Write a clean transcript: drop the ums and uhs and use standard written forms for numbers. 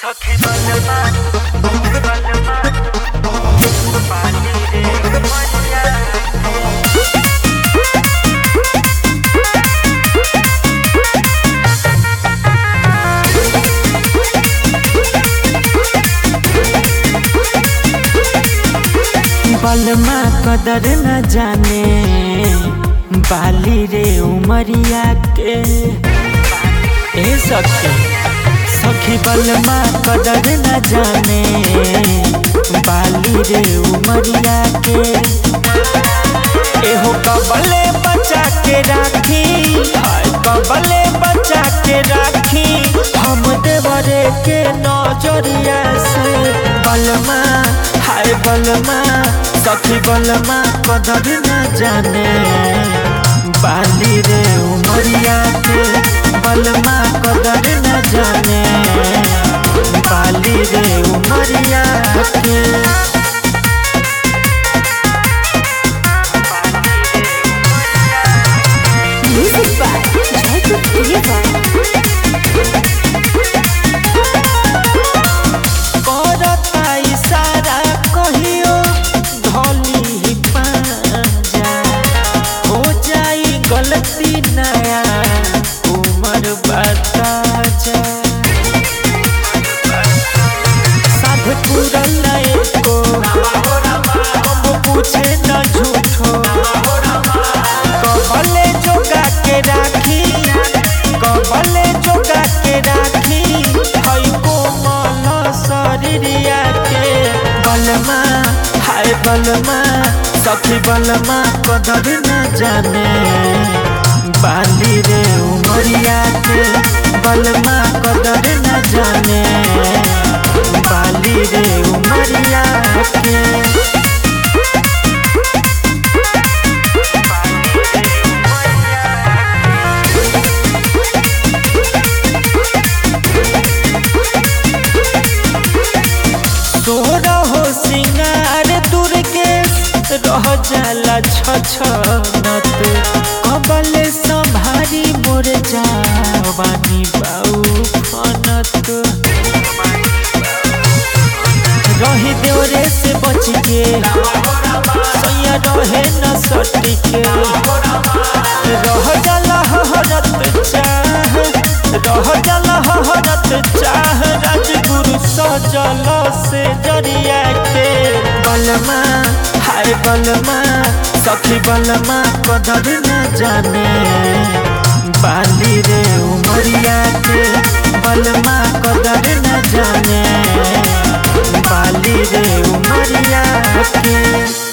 सखी बलमा बलमा पानी रे मनिया बलमा कदर न जाने बाली रे उमरिया के ए सखी बलमा कदर न जाने बाली रे उमरिया के एहो कबले बचा के राखी हाय कबले बचा के राखी हम देवरे के नजरिया से बलमा हाय बलमा सखी बलमा कदर न जाने बाली रे उमरिया के बलमा कदर न जाने बाली रे उमरिया के Music by Jacob Diva. करता इशारा कहियो धोली पाजा हो जाई गलती नया उमर बता जा साध पूरल एको अब पूछे न झूठो कबले जोगा के राखी कबले जोगा के राखी हई कोमल शरीरिया के बलमा हाय बलमा सखी बलमा कदर न जाने बाली रे उमरिया के बलमा कदर न जाने बाली रे उमरिया के तोरा हो सिंगार दुर्गे रह जाला छछनत कबले संभारी मोर जावानी बाऊ फनत रही देवरे से बच के सैया रहे न सटी के रह जाला हरत चाह रह जाला हरत चाह राजगुरु सजल से जरिया के बलमा हाय बलमा सखी बलमा कदर न जाने बाली रे उमरिया के बलमा कदर न जाने बाली रे उमरिया के।